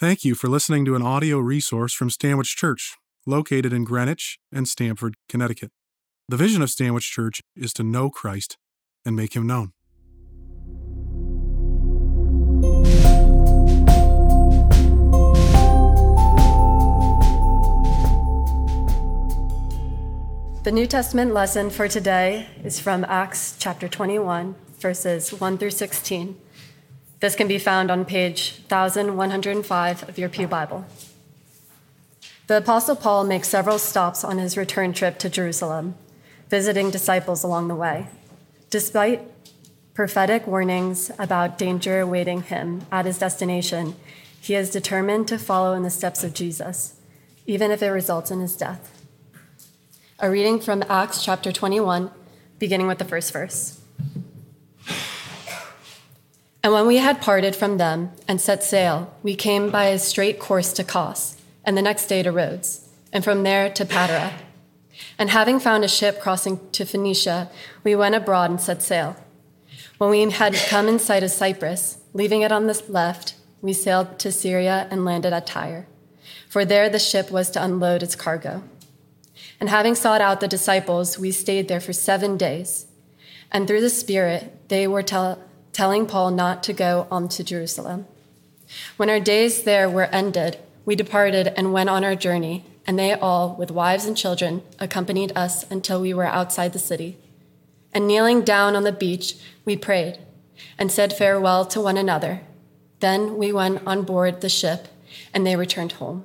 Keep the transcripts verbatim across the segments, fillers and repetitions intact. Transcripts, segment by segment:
Thank you for listening to an audio resource from Stanwich Church, located in Greenwich and Stamford, Connecticut. The vision of Stanwich Church is to know Christ and make him known. The New Testament lesson for today is from Acts chapter twenty-one, verses one through sixteen. This can be found on page eleven oh five of your Pew Bible. The Apostle Paul makes several stops on his return trip to Jerusalem, visiting disciples along the way. Despite prophetic warnings about danger awaiting him at his destination, he is determined to follow in the steps of Jesus, even if it results in his death. A reading from Acts chapter twenty-one, beginning with the first verse. And when we had parted from them and set sail, we came by a straight course to Kos, and the next day to Rhodes, and from there to Patara. And having found a ship crossing to Phoenicia, we went abroad and set sail. When we had come in sight of Cyprus, leaving it on the left, we sailed to Syria and landed at Tyre, for there the ship was to unload its cargo. And having sought out the disciples, we stayed there for seven days. And through the Spirit, they were tell- telling Paul not to go on to Jerusalem. When our days there were ended, we departed and went on our journey, and they all, with wives and children, accompanied us until we were outside the city. And kneeling down on the beach, we prayed and said farewell to one another. Then we went on board the ship, and they returned home.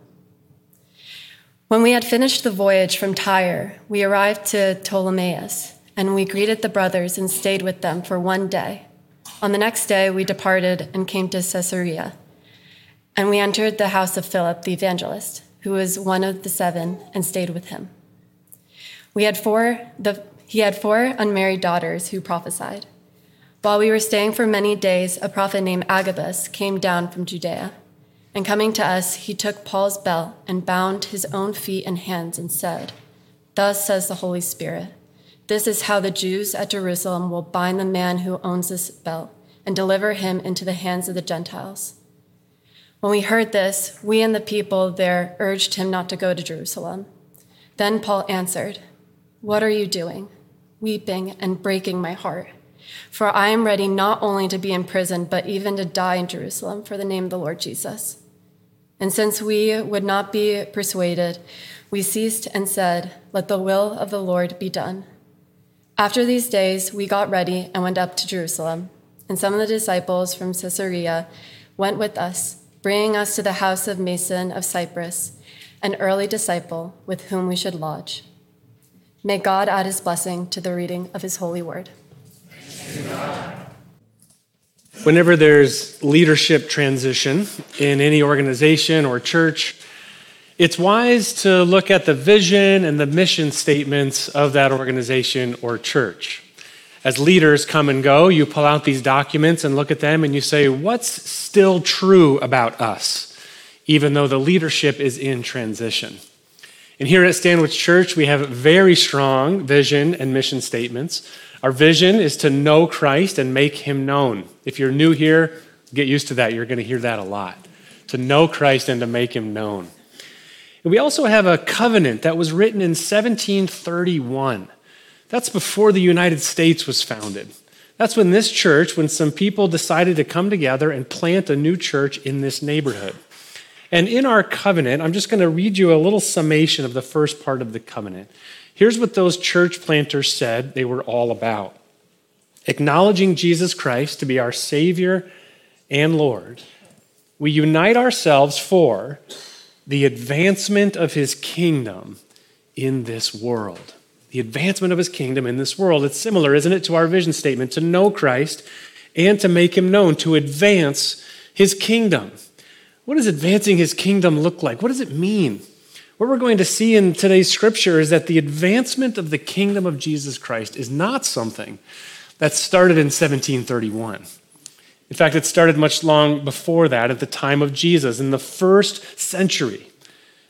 When we had finished the voyage from Tyre, we arrived to Ptolemais, and we greeted the brothers and stayed with them for one day. On the next day, we departed and came to Caesarea, and we entered the house of Philip the evangelist, who was one of the seven, and stayed with him. We had four, the, he had four unmarried daughters who prophesied. While we were staying for many days, a prophet named Agabus came down from Judea, and coming to us, he took Paul's belt and bound his own feet and hands and said, "Thus says the Holy Spirit, this is how the Jews at Jerusalem will bind the man who owns this belt and deliver him into the hands of the Gentiles." When we heard this, we and the people there urged him not to go to Jerusalem. Then Paul answered, "What are you doing, weeping and breaking my heart? For I am ready not only to be in prison, but even to die in Jerusalem for the name of the Lord Jesus." And since we would not be persuaded, we ceased and said, "Let the will of the Lord be done." After these days, we got ready and went up to Jerusalem, and some of the disciples from Caesarea went with us, bringing us to the house of Mason of Cyprus, an early disciple with whom we should lodge. May God add his blessing to the reading of his holy word. Whenever there's leadership transition in any organization or church, it's wise to look at the vision and the mission statements of that organization or church. As leaders come and go, you pull out these documents and look at them and you say, what's still true about us, even though the leadership is in transition? And here at Stanwich Church, we have very strong vision and mission statements. Our vision is to know Christ and make him known. If you're new here, get used to that. You're going to hear that a lot. To know Christ and to make him known. We also have a covenant that was written in seventeen thirty-one. That's before the United States was founded. That's when this church, when some people decided to come together and plant a new church in this neighborhood. And in our covenant, I'm just going to read you a little summation of the first part of the covenant. Here's what those church planters said they were all about. Acknowledging Jesus Christ to be our Savior and Lord, we unite ourselves for the advancement of his kingdom in this world. The advancement of his kingdom in this world. It's similar, isn't it, to our vision statement, to know Christ and to make him known, to advance his kingdom. What does advancing his kingdom look like? What does it mean? What we're going to see in today's scripture is that the advancement of the kingdom of Jesus Christ is not something that started in seventeen thirty-one. In fact, it started much long before that, at the time of Jesus, in the first century.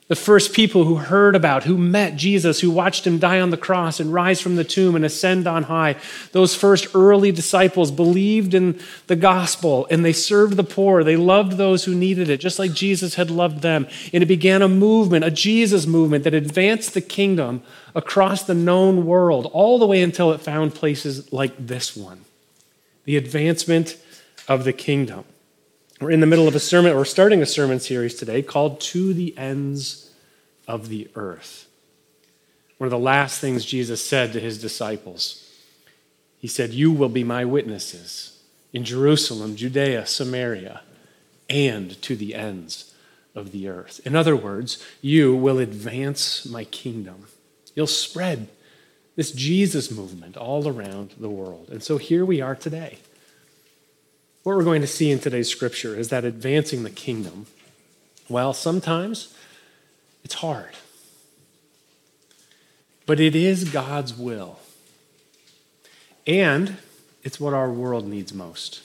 The first people who heard about, who met Jesus, who watched him die on the cross and rise from the tomb and ascend on high, those first early disciples believed in the gospel and they served the poor. They loved those who needed it, just like Jesus had loved them. And it began a movement, a Jesus movement that advanced the kingdom across the known world, all the way until it found places like this one, the advancement of the kingdom. We're in the middle of a sermon, we're starting a sermon series today called To the Ends of the Earth. One of the last things Jesus said to his disciples, he said, "You will be my witnesses in Jerusalem, Judea, Samaria, and to the ends of the earth." In other words, you will advance my kingdom. You'll spread this Jesus movement all around the world. And so here we are today. What we're going to see in today's scripture is that advancing the kingdom, well, sometimes it's hard. But it is God's will. And it's what our world needs most.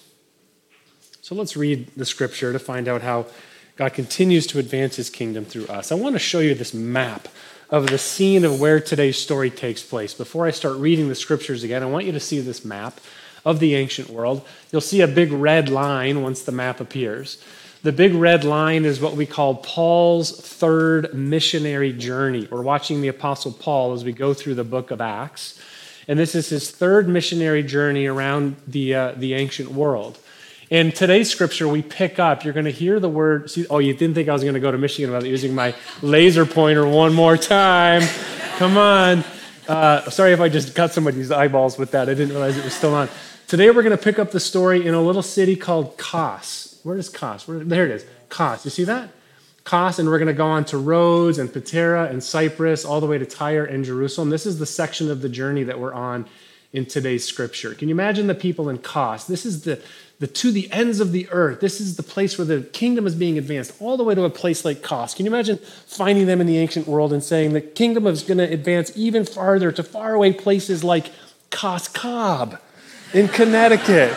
So let's read the scripture to find out how God continues to advance his kingdom through us. I want to show you this map of the scene of where today's story takes place. Before I start reading the scriptures again, I want you to see this map of the ancient world. You'll see a big red line once the map appears. The big red line is what we call Paul's third missionary journey. We're watching the Apostle Paul as we go through the book of Acts. And this is his third missionary journey around the, uh, the ancient world. In today's scripture, we pick up, you're going to hear the word, see, oh, you didn't think I was going to go to Michigan without using my laser pointer one more time. Come on. Uh, sorry if I just cut somebody's eyeballs with that. I didn't realize it was still on. Today we're going to pick up the story in a little city called Kos. Where is Kos? Where, there it is. Kos. You see that? Kos, and we're going to go on to Rhodes and Patara and Cyprus, all the way to Tyre and Jerusalem. This is the section of the journey that we're on in today's scripture. Can you imagine the people in Kos? This is the, the to the ends of the earth. This is the place where the kingdom is being advanced, all the way to a place like Kos. Can you imagine finding them in the ancient world and saying the kingdom is going to advance even farther to faraway places like Kos Cobb in Connecticut?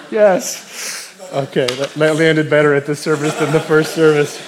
Yes. Okay, that landed better at this service than the first service.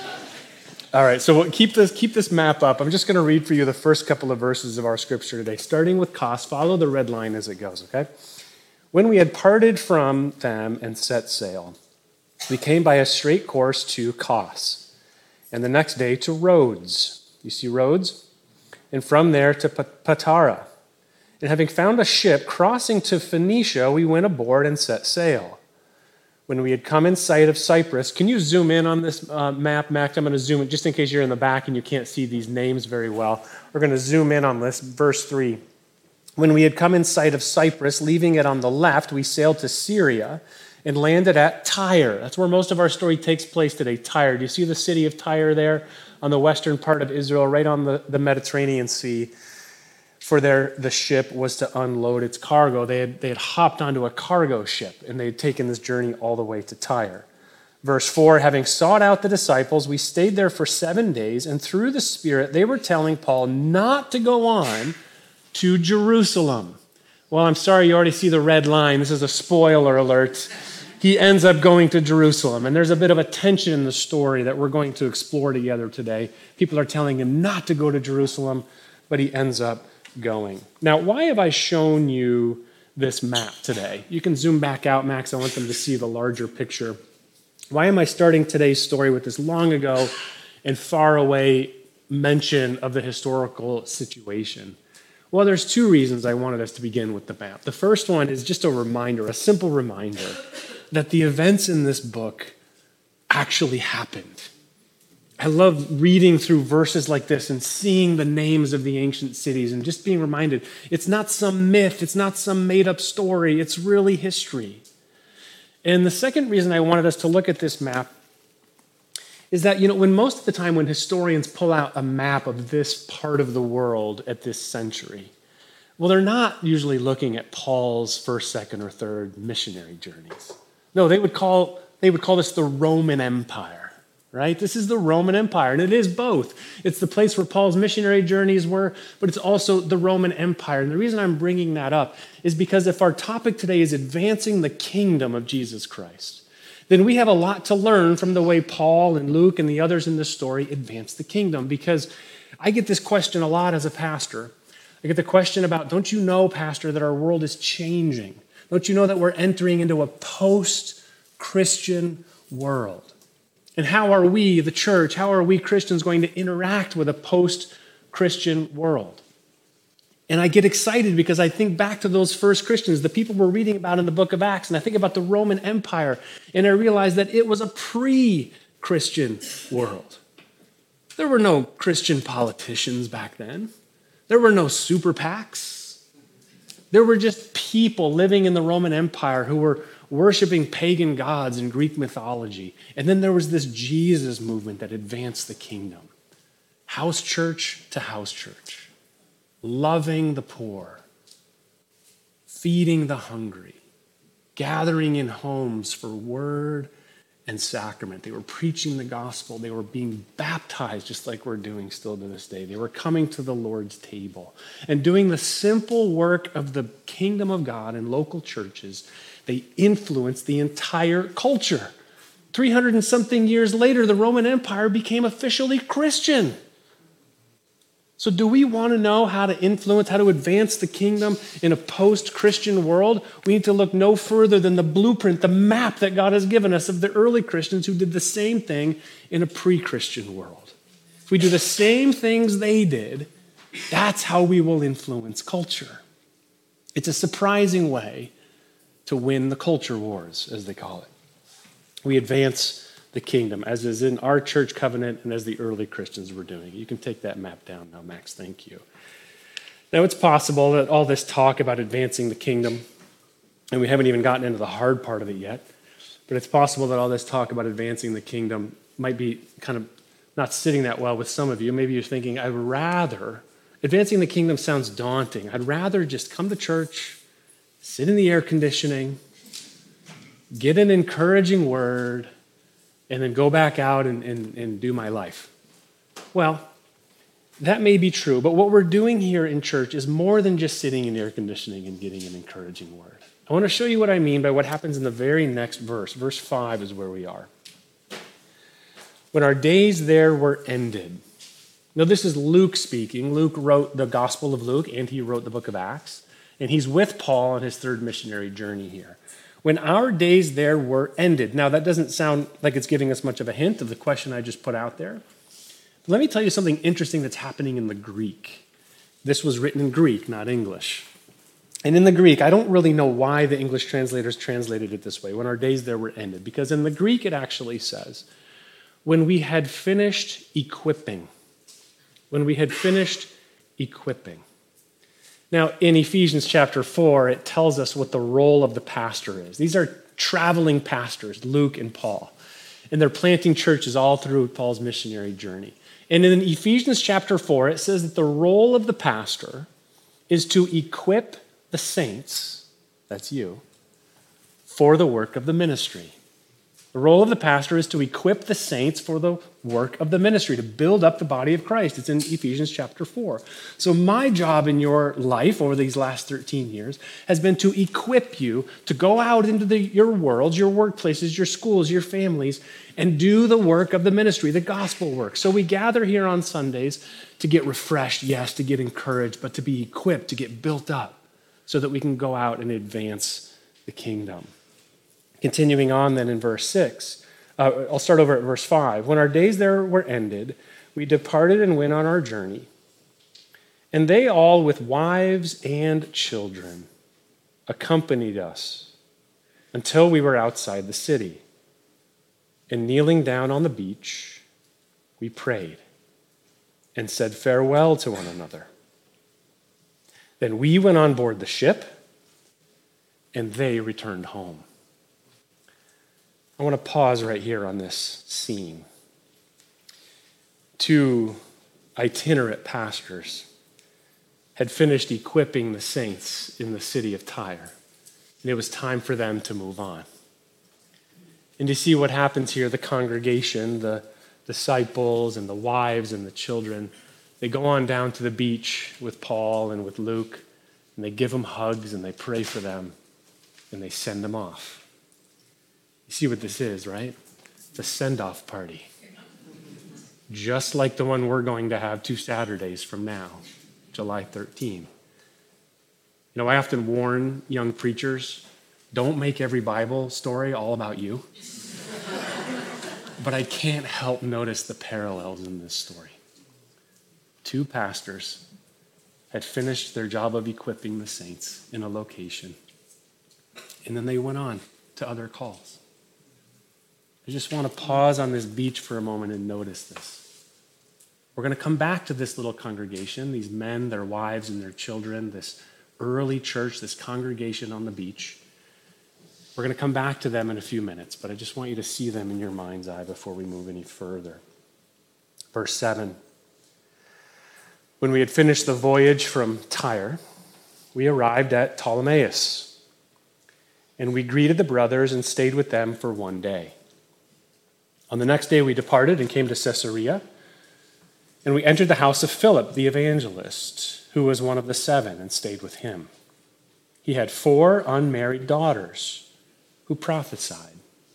All right, so we'll keep this keep this map up. I'm just going to read for you the first couple of verses of our scripture today, starting with Kos. Follow the red line as it goes, okay? When we had parted from them and set sail, we came by a straight course to Kos, and the next day to Rhodes. You see Rhodes? And from there to Patara. And having found a ship crossing to Phoenicia, we went aboard and set sail. When we had come in sight of Cyprus, can you zoom in on this uh, map, Max? I'm going to zoom in just in case you're in the back and you can't see these names very well. We're going to zoom in on this, verse three. When we had come in sight of Cyprus, leaving it on the left, we sailed to Syria and landed at Tyre. That's where most of our story takes place today, Tyre. Do you see the city of Tyre there on the western part of Israel, right on the, the Mediterranean Sea? For there, the ship was to unload its cargo. They had, they had hopped onto a cargo ship, and they had taken this journey all the way to Tyre. Verse four, having sought out the disciples, we stayed there for seven days, and through the Spirit, they were telling Paul not to go on to Jerusalem. Well, I'm sorry, you already see the red line. This is a spoiler alert. He ends up going to Jerusalem, and there's a bit of a tension in the story that we're going to explore together today. People are telling him not to go to Jerusalem, but he ends up going. Now, why have I shown you this map today? You can zoom back out, Max. I want them to see the larger picture. Why am I starting today's story with this long ago and far away mention of the historical situation? Well, there's two reasons I wanted us to begin with the map. The first one is just a reminder, a simple reminder, that the events in this book actually happened. I love reading through verses like this and seeing the names of the ancient cities and just being reminded it's not some myth, it's not some made-up story, it's really history. And the second reason I wanted us to look at this map is that, you know, when most of the time when historians pull out a map of this part of the world at this century, well, they're not usually looking at Paul's first, second, or third missionary journeys. No, they would call they would call this the Roman Empire. Right? This is the Roman Empire, and it is both. It's the place where Paul's missionary journeys were, but it's also the Roman Empire. And the reason I'm bringing that up is because if our topic today is advancing the kingdom of Jesus Christ, then we have a lot to learn from the way Paul and Luke and the others in this story advance the kingdom. Because I get this question a lot as a pastor. I get the question about, don't you know, pastor, that our world is changing? Don't you know that we're entering into a post-Christian world? And how are we, the church, how are we Christians going to interact with a post-Christian world? And I get excited because I think back to those first Christians, the people we're reading about in the book of Acts, and I think about the Roman Empire, and I realize that it was a pre-Christian world. There were no Christian politicians back then. There were no super PACs. There were just people living in the Roman Empire who were worshiping pagan gods in Greek mythology. And then there was this Jesus movement that advanced the kingdom. House church to house church. Loving the poor, feeding the hungry, gathering in homes for word and sacrament. They were preaching the gospel. They were being baptized, just like we're doing still to this day. They were coming to the Lord's table and doing the simple work of the kingdom of God in local churches. They influenced the entire culture. three hundred and something years later, the Roman Empire became officially Christian. So do we want to know how to influence, how to advance the kingdom in a post-Christian world? We need to look no further than the blueprint, the map that God has given us of the early Christians who did the same thing in a pre-Christian world. If we do the same things they did, that's how we will influence culture. It's a surprising way to win the culture wars, as they call it. We advance the kingdom, as is in our church covenant and as the early Christians were doing. You can take that map down now, Max. Thank you. Now, it's possible that all this talk about advancing the kingdom, and we haven't even gotten into the hard part of it yet, but it's possible that all this talk about advancing the kingdom might be kind of not sitting that well with some of you. Maybe you're thinking, I'd rather, advancing the kingdom sounds daunting. I'd rather just come to church, sit in the air conditioning, get an encouraging word, and then go back out and, and, and do my life. Well, that may be true, but what we're doing here in church is more than just sitting in air conditioning and getting an encouraging word. I want to show you what I mean by what happens in the very next verse. Verse five is where we are. When our days there were ended. Now, this is Luke speaking. Luke wrote the Gospel of Luke, and he wrote the book of Acts. And he's with Paul on his third missionary journey here. When our days there were ended. Now, that doesn't sound like it's giving us much of a hint of the question I just put out there. But let me tell you something interesting that's happening in the Greek. This was written in Greek, not English. And in the Greek, I don't really know why the English translators translated it this way, when our days there were ended. Because in the Greek, it actually says, when we had finished equipping. When we had finished equipping. Now, in Ephesians chapter four, it tells us what the role of the pastor is. These are traveling pastors, Luke and Paul, and they're planting churches all through Paul's missionary journey. And in Ephesians chapter four, it says that the role of the pastor is to equip the saints, that's you, for the work of the ministry. The role of the pastor is to equip the saints for the work of the ministry, to build up the body of Christ. It's in Ephesians chapter four. So my job in your life over these last thirteen years has been to equip you to go out into the, your worlds, your workplaces, your schools, your families, and do the work of the ministry, the gospel work. So we gather here on Sundays to get refreshed, yes, to get encouraged, but to be equipped, to get built up so that we can go out and advance the kingdom. Continuing on then in verse six, uh, I'll start over at verse five. When our days there were ended, we departed and went on our journey. And they all with wives and children accompanied us until we were outside the city. And kneeling down on the beach, we prayed and said farewell to one another. Then we went on board the ship, and they returned home. I want to pause right here on this scene. Two itinerant pastors had finished equipping the saints in the city of Tyre, and it was time for them to move on. And you see what happens here, the congregation, the disciples and the wives and the children, they go on down to the beach with Paul and with Luke, and they give them hugs and they pray for them, and they send them off. You see what this is, right? It's a send-off party. Just like the one we're going to have two Saturdays from now, July thirteenth. You know, I often warn young preachers, don't make every Bible story all about you. But I can't help notice the parallels in this story. Two pastors had finished their job of equipping the saints in a location, and then they went on to other calls. I just want to pause on this beach for a moment and notice this. We're going to come back to this little congregation, these men, their wives, and their children, this early church, this congregation on the beach. We're going to come back to them in a few minutes, but I just want you to see them in your mind's eye before we move any further. Verse seven. When we had finished the voyage from Tyre, we arrived at Ptolemais, and we greeted the brothers and stayed with them for one day. On the next day we departed and came to Caesarea, and we entered the house of Philip the evangelist, who was one of the seven, and stayed with him. He had four unmarried daughters who prophesied.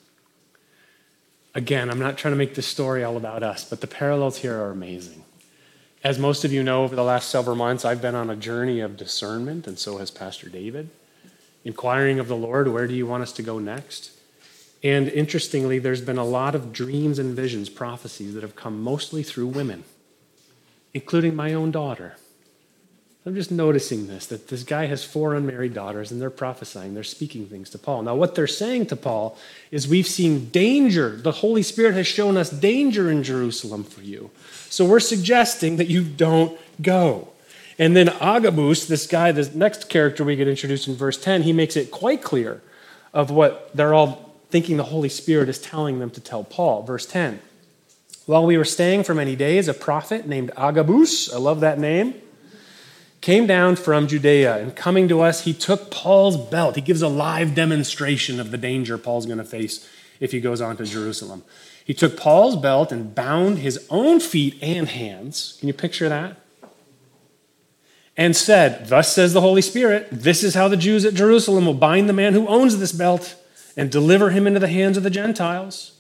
Again, I'm not trying to make this story all about us, but the parallels here are amazing. As most of you know, over the last several months, I've been on a journey of discernment, and so has Pastor David, inquiring of the Lord, where do you want us to go next? And interestingly, there's been a lot of dreams and visions, prophecies that have come mostly through women, including my own daughter. I'm just noticing this, that this guy has four unmarried daughters, and they're prophesying, they're speaking things to Paul. Now, what they're saying to Paul is, we've seen danger. The Holy Spirit has shown us danger in Jerusalem for you. So we're suggesting that you don't go. And then Agabus, this guy, this next character we get introduced in verse ten, he makes it quite clear of what they're all thinking the Holy Spirit is telling them to tell Paul. Verse ten, while we were staying for many days, a prophet named Agabus, I love that name, came down from Judea, and coming to us, he took Paul's belt. He gives a live demonstration of the danger Paul's going to face if he goes on to Jerusalem. He took Paul's belt and bound his own feet and hands. Can you picture that? And said, thus says the Holy Spirit, this is how the Jews at Jerusalem will bind the man who owns this belt and deliver him into the hands of the Gentiles.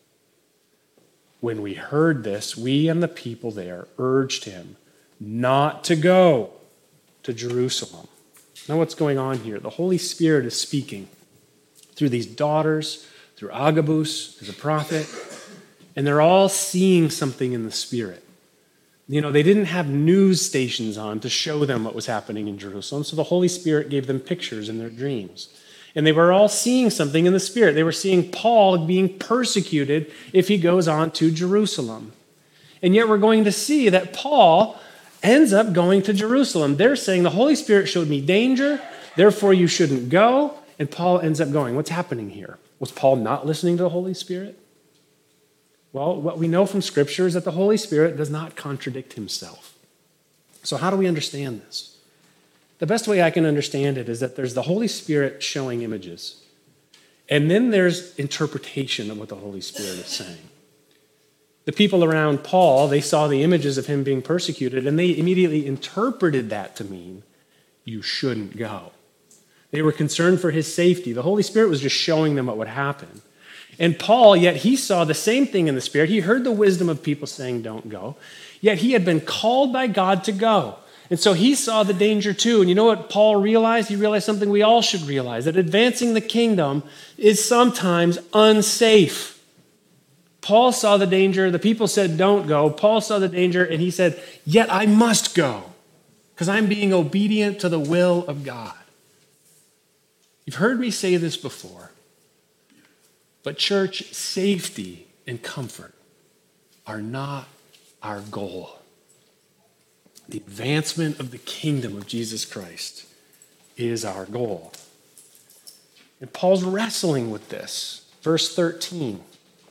When we heard this, we and the people there urged him not to go to Jerusalem. Now what's going on here? The Holy Spirit is speaking through these daughters, through Agabus, who's a prophet, and they're all seeing something in the Spirit. You know, they didn't have news stations on to show them what was happening in Jerusalem, so the Holy Spirit gave them pictures in their dreams. And they were all seeing something in the Spirit. They were seeing Paul being persecuted if he goes on to Jerusalem. And yet we're going to see that Paul ends up going to Jerusalem. They're saying, the Holy Spirit showed me danger, therefore you shouldn't go. And Paul ends up going. What's happening here? Was Paul not listening to the Holy Spirit? Well, what we know from Scripture is that the Holy Spirit does not contradict himself. So how do we understand this? The best way I can understand it is that there's the Holy Spirit showing images, and then there's interpretation of what the Holy Spirit is saying. The people around Paul, they saw the images of him being persecuted, and they immediately interpreted that to mean you shouldn't go. They were concerned for his safety. The Holy Spirit was just showing them what would happen. And Paul, yet he saw the same thing in the Spirit. He heard the wisdom of people saying don't go, yet he had been called by God to go. And so he saw the danger too. And you know what Paul realized? He realized something we all should realize, that advancing the kingdom is sometimes unsafe. Paul saw the danger. The people said, don't go. Paul saw the danger, and he said, yet I must go because I'm being obedient to the will of God. You've heard me say this before, but church, safety and comfort are not our goal. The advancement of the kingdom of Jesus Christ is our goal. And Paul's wrestling with this. Verse thirteen.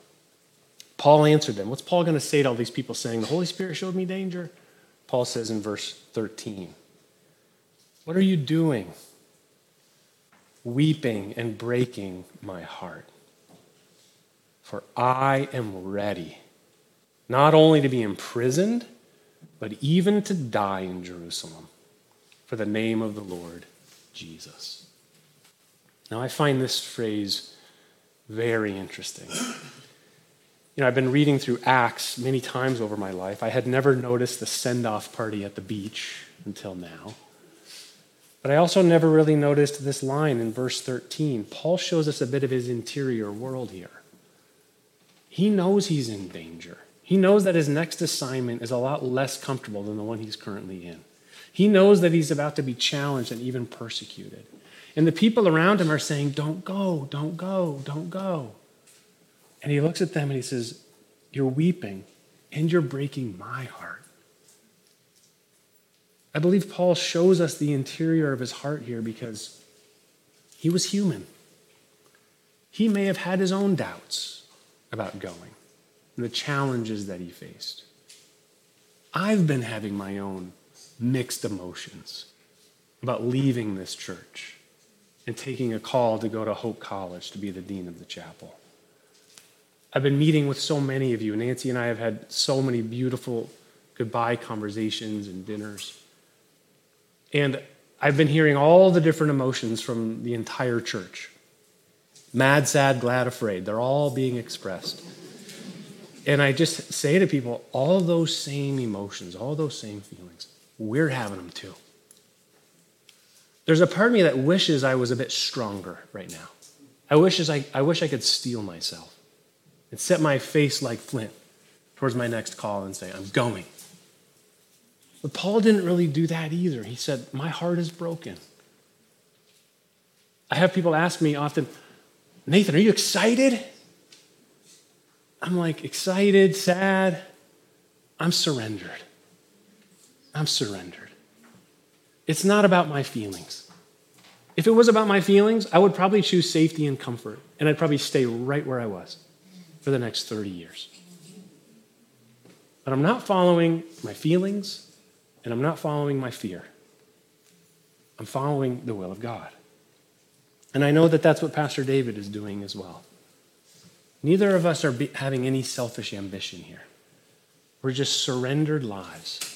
Paul answered them. What's Paul going to say to all these people saying, the Holy Spirit showed me danger? Paul says in verse thirteen, what are you doing? Weeping and breaking my heart. For I am ready, not only to be imprisoned, but even to die in Jerusalem for the name of the Lord Jesus. Now I find this phrase Very interesting. You know, I've been reading through Acts many times over my life. I had never noticed the send-off party at the beach until now. But I also never really noticed this line in verse thirteen. Paul shows us a bit of his interior world here. He knows he's in danger. He knows that his next assignment is a lot less comfortable than the one he's currently in. He knows that he's about to be challenged and even persecuted. And the people around him are saying, don't go, don't go, don't go. And he looks at them and he says, you're weeping and you're breaking my heart. I believe Paul shows us the interior of his heart here because he was human. He may have had his own doubts about going and the challenges that he faced. I've been having my own mixed emotions about leaving this church and taking a call to go to Hope College to be the dean of the chapel. I've been meeting with so many of you. Nancy and I have had so many beautiful goodbye conversations and dinners. And I've been hearing all the different emotions from the entire church. Mad, sad, glad, afraid. They're all being expressed. And I just say to people, all those same emotions, all those same feelings, we're having them too. There's a part of me that wishes I was a bit stronger right now. I wish I, I wish I could steel myself and set my face like flint towards my next call and say, I'm going. But Paul didn't really do that either. He said, my heart is broken. I have people ask me often, Nathan, are you excited? I'm like, excited, sad. I'm surrendered. I'm surrendered. It's not about my feelings. If it was about my feelings, I would probably choose safety and comfort, and I'd probably stay right where I was for the next thirty years. But I'm not following my feelings, and I'm not following my fear. I'm following the will of God. And I know that that's what Pastor David is doing as well. Neither of us are be- having any selfish ambition here. We're just surrendered lives.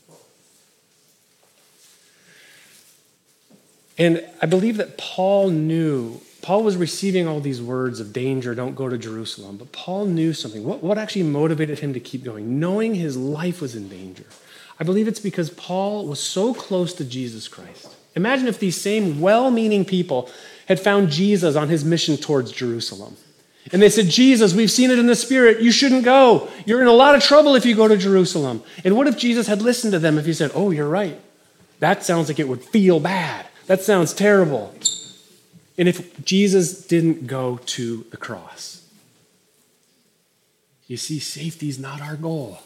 And I believe that Paul knew, Paul was receiving all these words of danger, don't go to Jerusalem, but Paul knew something. What, what actually motivated him to keep going? Knowing his life was in danger. I believe it's because Paul was so close to Jesus Christ. Imagine if these same well-meaning people had found Jesus on his mission towards Jerusalem. And they said, Jesus, we've seen it in the Spirit. You shouldn't go. You're in a lot of trouble if you go to Jerusalem. And what if Jesus had listened to them if he said, oh, you're right. That sounds like it would feel bad. That sounds terrible. And if Jesus didn't go to the cross. You see, safety is not our goal.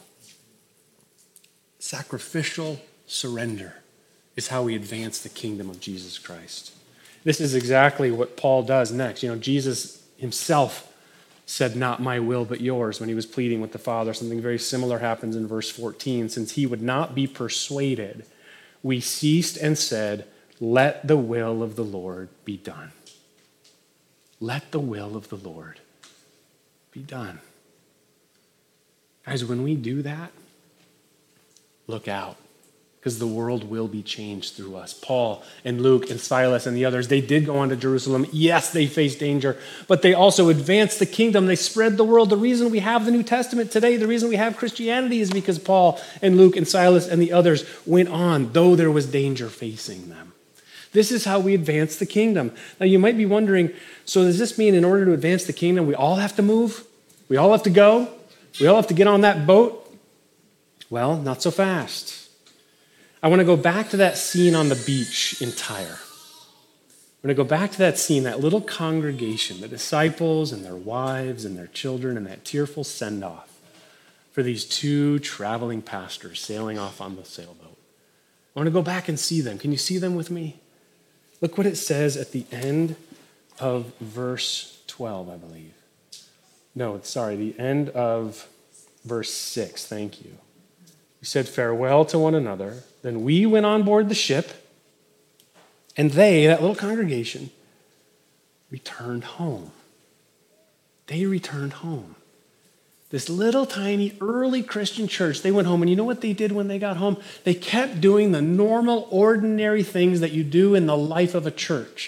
Sacrificial surrender is how we advance the kingdom of Jesus Christ. This is exactly what Paul does next. You know, Jesus himself said, not my will, but yours, when he was pleading with the Father. Something very similar happens in verse fourteen. Since he would not be persuaded, we ceased and said, let the will of the Lord be done. Let the will of the Lord be done. Guys, when we do that, look out, because the world will be changed through us. Paul and Luke and Silas and the others, they did go on to Jerusalem. Yes, they faced danger, but they also advanced the kingdom. They spread the world. The reason we have the New Testament today, the reason we have Christianity is because Paul and Luke and Silas and the others went on, though there was danger facing them. This is how we advance the kingdom. Now, you might be wondering, so does this mean in order to advance the kingdom, we all have to move? We all have to go? We all have to get on that boat? Well, not so fast. I want to go back to that scene on the beach in Tyre. I'm going to go back to that scene, that little congregation, the disciples and their wives and their children, and that tearful send-off for these two traveling pastors sailing off on the sailboat. I want to go back and see them. Can you see them with me? Look what it says at the end of verse twelve, I believe. No, sorry, the end of verse six. Thank you. We said farewell to one another. Then we went on board the ship, and they, that little congregation, returned home. They returned home. This little tiny early Christian church, they went home, and you know what they did when they got home? They kept doing the normal, ordinary things that you do in the life of a church.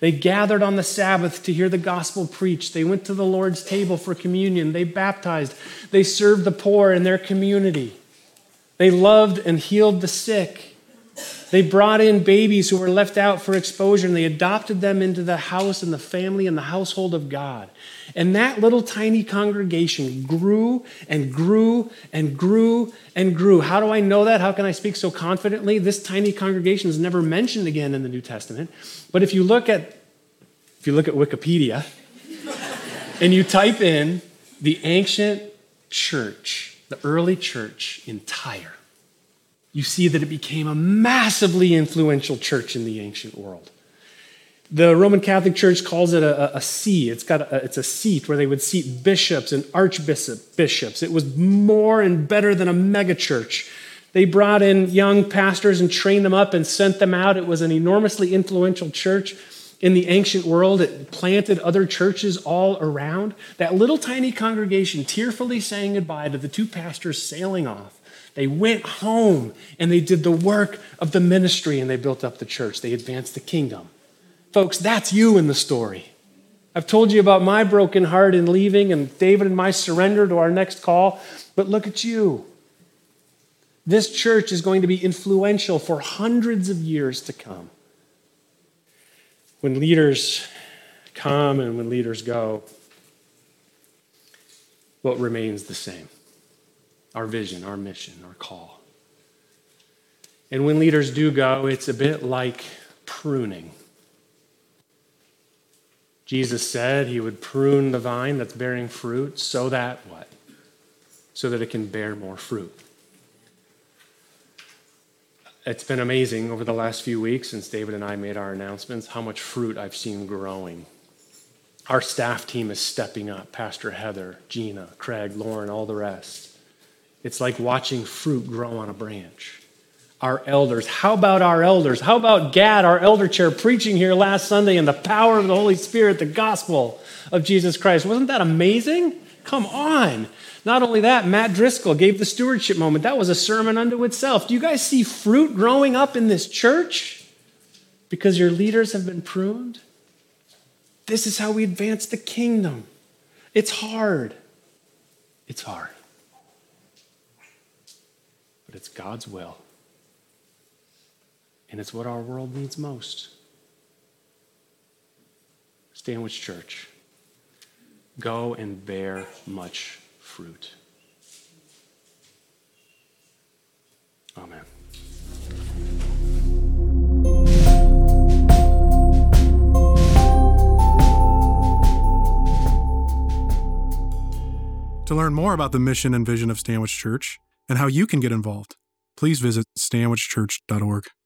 They gathered on the Sabbath to hear the gospel preached. They went to the Lord's table for communion. They baptized. They served the poor in their community. They loved and healed the sick. They brought in babies who were left out for exposure, and they adopted them into the house and the family and the household of God. And that little tiny congregation grew and grew and grew and grew. How do I know that? How can I speak so confidently? This tiny congregation is never mentioned again in the New Testament. But if you look at if you look at Wikipedia and you type in the ancient church, the early church in Tyre, you see that it became a massively influential church in the ancient world. The Roman Catholic Church calls it a, a see. It's got a, it's a seat where they would seat bishops and archbishops. It was more and better than a megachurch. They brought in young pastors and trained them up and sent them out. It was an enormously influential church in the ancient world. It planted other churches all around. That little tiny congregation tearfully saying goodbye to the two pastors sailing off. They went home and they did the work of the ministry and they built up the church. They advanced the kingdom. Folks, that's you in the story. I've told you about my broken heart in leaving and David and my surrender to our next call, but look at you. This church is going to be influential for hundreds of years to come. When leaders come and when leaders go, what remains the same? Our vision, our mission, our call. And when leaders do go, it's a bit like pruning. Jesus said he would prune the vine that's bearing fruit so that what? So that it can bear more fruit. It's been amazing over the last few weeks since David and I made our announcements, how much fruit I've seen growing. Our staff team is stepping up. Pastor Heather, Gina, Craig, Lauren, all the rest. It's like watching fruit grow on a branch. Our elders, how about our elders? How about Gad, our elder chair, preaching here last Sunday in the power of the Holy Spirit, the gospel of Jesus Christ? Wasn't that amazing? Come on. Not only that, Matt Driscoll gave the stewardship moment. That was a sermon unto itself. Do you guys see fruit growing up in this church because your leaders have been pruned? This is how we advance the kingdom. It's hard. It's hard. But it's God's will. And it's what our world needs most. Stanwich Church, go and bear much fruit. Amen. To learn more about the mission and vision of Stanwich Church and how you can get involved, please visit stanwich church dot org.